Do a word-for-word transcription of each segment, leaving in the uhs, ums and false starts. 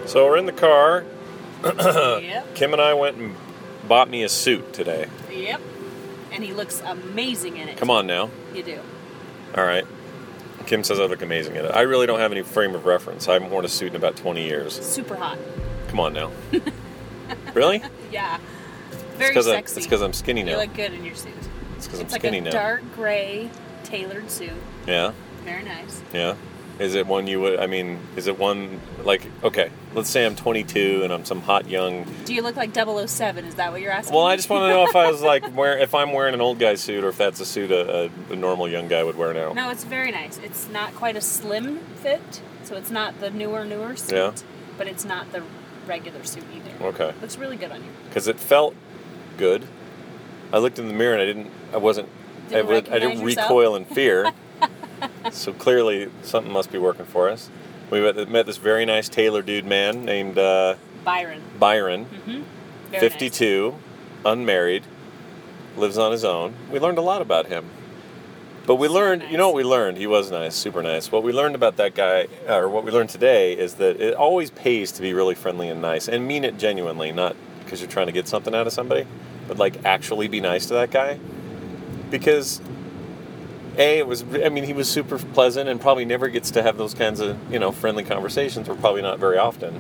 So we're in the car. Yep. Kim and I went and bought me a suit today. Yep. And he looks amazing in it. Come on now. You do. All right. Kim says I look amazing in it. I really don't have any frame of reference. I haven't worn a suit in about twenty years. Super hot. Come on now. Really? Yeah. Very it's sexy. I, it's because I'm skinny now. You look good in your suit. It's because I'm It's like skinny a now. dark gray tailored suit. Yeah. Very nice. Yeah. Is it one you would, I mean, is it one, like, okay, let's say I'm twenty-two and I'm some hot young... Do you look like double oh seven? Is that what you're asking? Well, I just want to know if I was like, wear, if I'm wearing an old guy suit or if that's a suit a, a, a normal young guy would wear now. No, it's very nice. It's not quite a slim fit, so it's not the newer, newer suit. Yeah. But it's not the regular suit either. Okay. Looks really good on you. Because it felt good. I looked in the mirror and I didn't, I wasn't, Didn't I, would, I didn't recognize yourself? recoil in fear. So clearly something must be working for us. We met, met this very nice Taylor dude man named uh, Byron. Byron, Mm-hmm. Very fifty-two, nice. unmarried, lives on his own. We learned a lot about him. But we Super learned, nice. you know what we learned? He was nice, super nice. What we learned about that guy, or what we learned today, is that it always pays to be really friendly and nice and mean it genuinely, not because you're trying to get something out of somebody, but like actually be nice to that guy. Because A, it was, I mean, he was super pleasant and probably never gets to have those kinds of, you know, friendly conversations, or probably not very often.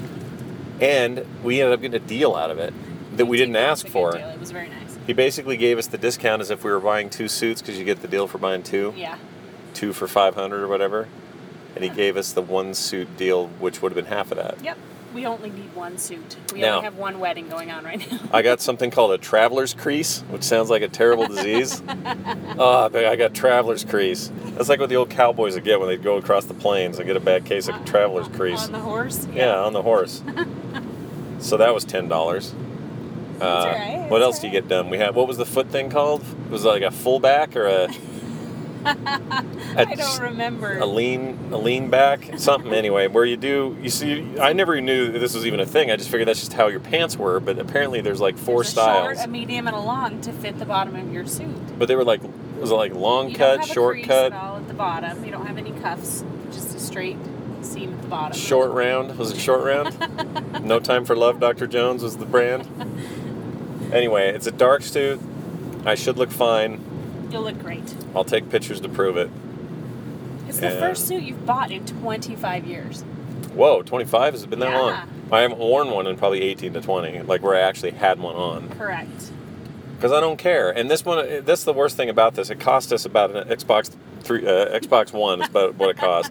And we ended up getting a deal out of it that we didn't It was ask a good for. deal. It was very nice. He basically gave us the discount as if we were buying two suits, because you get the deal for buying two. Yeah. Two for five hundred or whatever. And he gave us the one suit deal, which would have been half of that. Yep. We only need one suit. We Now- only have one wedding going on right now. I got something called a traveler's crease, which sounds like a terrible disease. Oh, I got traveler's crease. That's like what the old cowboys would get when they'd go across the plains and get a bad case of traveler's crease. On the horse? Yeah, on the horse. So that was ten dollars. Uh, all right, what that's else do you get done? We had, what was the foot thing called? Was it like a fullback or a... a I don't remember. A lean, a lean back, something anyway, where you do, you see, I never knew that this was even a thing. I just figured that's just how your pants were, but apparently there's like four There's styles. a short, a medium, and a long to fit the bottom of your suit. But they were like, was it like long You cut, don't have short a crease cut, at all at the bottom. You don't have any cuffs. Just a straight seam at the bottom. short round? Was it short round? No Time for Love, Doctor Jones was the brand. Anyway, it's a dark suit. I should look fine. You'll look great. I'll take pictures to prove it. It's the And- first suit you've bought in twenty-five years. Whoa, twenty-five? Has it been that Yeah. long? I haven't worn one in probably eighteen to twenty, like where I actually had one on. Correct. Because I don't care. And this one, that's the worst thing about this. It cost us about an Xbox three, uh, Xbox One is about what it cost.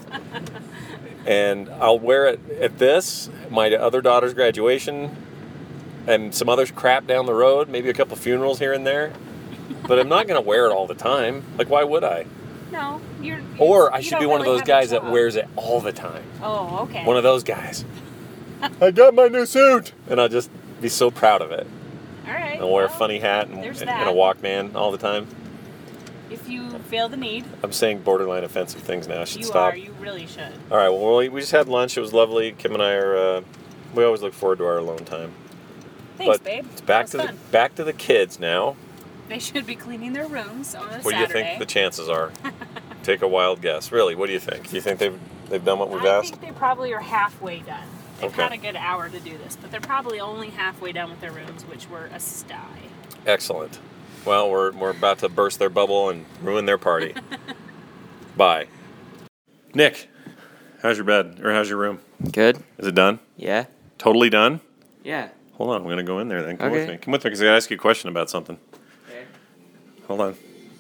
And I'll wear it at this, my other daughter's graduation, and some other crap down the road, maybe a couple funerals here and there. But I'm not going to wear it all the time. Like, why would I? No, you're. Or I you should don't be one of really those have a guys that job. wears it all the time. Oh, okay. One of those guys. I got my new suit! And I'll just be so proud of it. All right. And I'll wear a well, funny hat and, there's and that. a Walkman all the time. If you feel the need, I'm saying borderline offensive things now. I should you stop. are. You really should. All right, well, we we just had lunch. It was lovely. Kim and I are, uh, we always look forward to our alone time. Thanks, but babe. It's back That to was the fun. back to the kids now. They should be cleaning their rooms on a What Saturday. do you think the chances are? Take a wild guess. Really, what do you think? Do you think they've they've done what we've I asked? think they probably are halfway done. They've Okay. had a good hour to do this, but they're probably only halfway done with their rooms, which were a sty. Excellent. Well, we're we're about to burst their bubble and ruin their party. Bye. Nick, how's your bed or how's your room? Good. Is it done? Yeah. Totally done? Yeah. Hold on, I'm gonna go in there then. Come Okay. with me. Come with me because I gotta ask you a question about something. Okay. Hold on.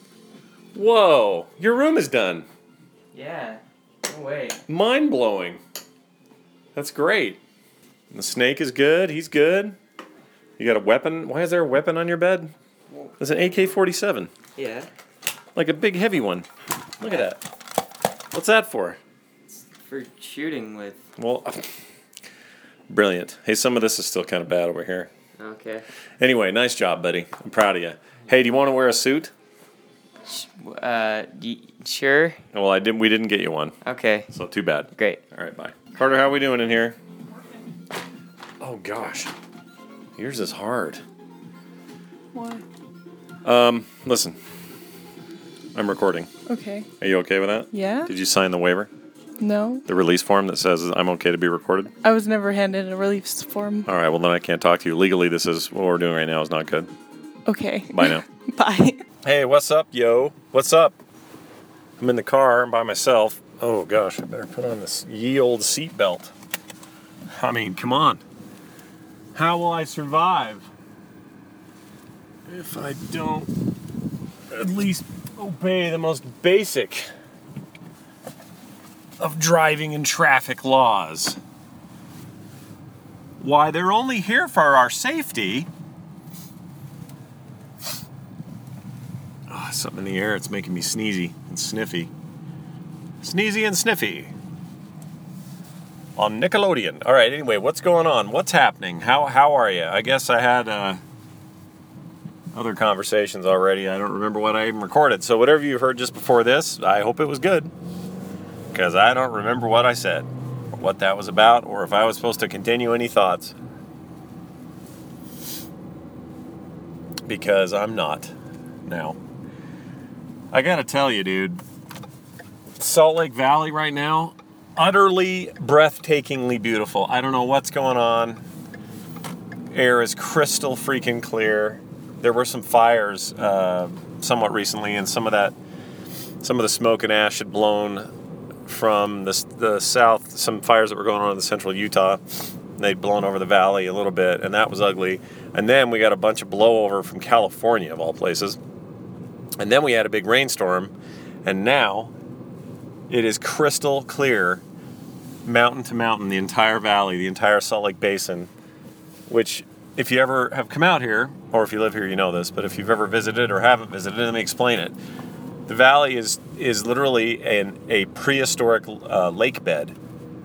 Whoa, your room is done. Yeah. No way. Mind blowing. That's great. The snake is good. He's good. You got a weapon. Why is there a weapon on your bed? It's an A K forty-seven. Yeah. Like a big heavy one. Look at that. What's that for? For shooting with. Well, brilliant. Hey, some of this is still kind of bad over here. Okay. Anyway, nice job, buddy. I'm proud of you. Hey, do you want to wear a suit? Sh- Uh, y- sure. Well, I didn't. We didn't get you one, Okay. so too bad. Great. All right, bye. Carter, how are we doing in here? Oh gosh, yours is hard. Why? Um, listen, I'm recording. Okay. Are you okay with that? Yeah? Did you sign the waiver? No. The release form that says I'm okay to be recorded? I was never handed a release form. All right, well, then I can't talk to you. Legally, this is what we're doing right now is not good. Okay. Bye now. Bye. Hey, what's up, yo? What's up? I'm in the car. I'm by myself. Oh, gosh, I better put on this ye old seatbelt. I mean, come on. How will I survive if I don't at least obey the most basic of driving and traffic laws? Why, they're only here for our safety. Oh, something in the air, it's making me sneezy and sniffy. Sneezy and sniffy. On Nickelodeon. All right, anyway, what's going on? What's happening? How how are you? I guess I had uh, other conversations already. I don't remember what I even recorded. So whatever you heard just before this, I hope it was good. Because I don't remember what I said, or what that was about, or if I was supposed to continue any thoughts. Because I'm not now. I gotta tell you, dude, Salt Lake Valley right now, utterly breathtakingly beautiful. I don't know what's going on. Air is crystal freaking clear. There were some fires uh, somewhat recently, and some of that, some of the smoke and ash had blown from the, the south, some fires that were going on in the central Utah. They'd blown over the valley a little bit, and that was ugly. And then we got a bunch of blowover from California, of all places. And then we had a big rainstorm, and now it is crystal clear, mountain to mountain, the entire valley, the entire Salt Lake Basin, which, if you ever have come out here, or if you live here, you know this, but if you've ever visited or haven't visited, let me explain it. The valley is is literally an, a prehistoric uh, lake bed.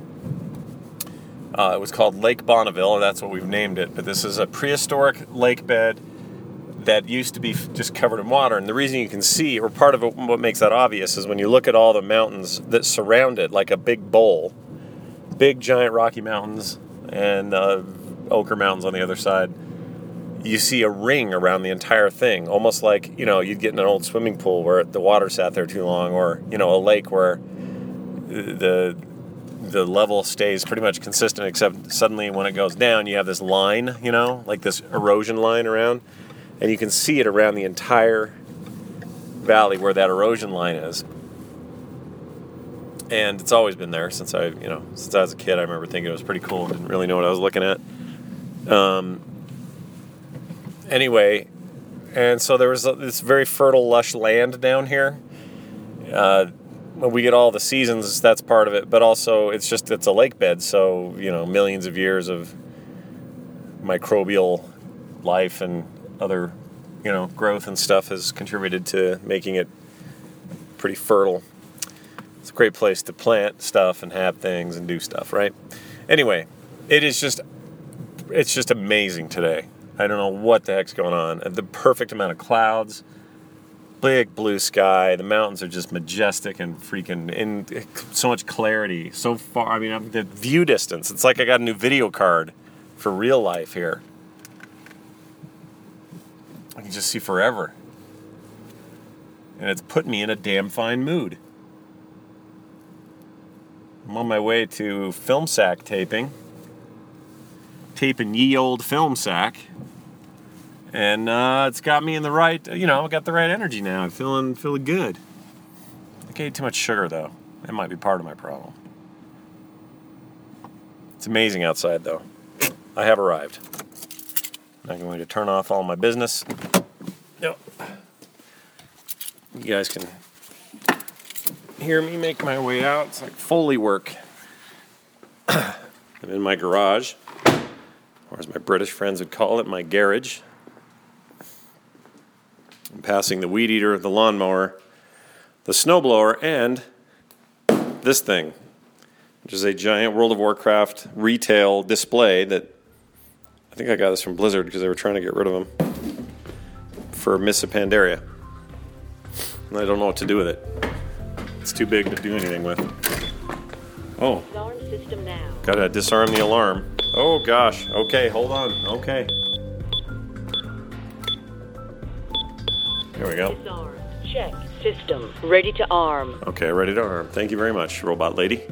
Uh, it was called Lake Bonneville, and that's what we've named it, but this is a prehistoric lake bed that used to be just covered in water. And the reason you can see, or part of it, what makes that obvious, is when you look at all the mountains that surround it, like a big bowl, big giant Rocky Mountains and uh, Ochre Mountains on the other side, you see a ring around the entire thing, almost like, you know, you'd get in an old swimming pool where the water sat there too long, or, you know, a lake where the the level stays pretty much consistent, except suddenly when it goes down, you have this line, you know, like this erosion line around. And you can see it around the entire valley where that erosion line is. And it's always been there since I, you know, since I was a kid. I remember thinking it was pretty cool and didn't really know what I was looking at. Um, anyway, and so there was this very fertile, lush land down here. Uh, when we get all the seasons, that's part of it. But also, it's just, it's a lake bed. So, you know, millions of years of microbial life and other, you know, growth and stuff has contributed to making it pretty fertile. It's a great place to plant stuff and have things and do stuff, right? Anyway, it is just, it's just amazing today. I don't know what the heck's going on. The perfect amount of clouds, big blue sky. The mountains are just majestic and freaking in so much clarity. So far, I mean, the view distance. It's like I got a new video card for real life here. I can just see forever. And it's put me in a damn fine mood. I'm on my way to Film Sack taping. Taping ye old Film Sack. And uh, it's got me in the right, you know, I got the right energy now. I'm feeling, feeling good. I think I ate too much sugar, though. That might be part of my problem. It's amazing outside, though. I have arrived. I'm going to turn off all my business. Yep. You guys can hear me make my way out. It's like Foley work. I'm in my garage, or as my British friends would call it, my garage. I'm passing the weed eater, the lawnmower, the snowblower, and this thing, which is a giant World of Warcraft retail display that I think I got this from Blizzard because they were trying to get rid of them for Mists of Pandaria. And I don't know what to do with it. It's too big to do anything with. Oh. Alarm system now. Gotta disarm the alarm. Oh gosh. Okay, hold on. Okay. There we go. Disarm. Check. System ready to arm. Okay, ready to arm. Thank you very much, robot lady.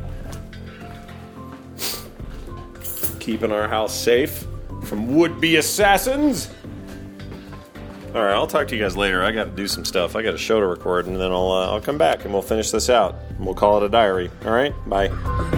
Keeping our house safe from would-be assassins. All right, I'll talk to you guys later. I got to do some stuff. I got a show to record, and then I'll uh, I'll come back and we'll finish this out. And we'll call it a diary. All right, bye.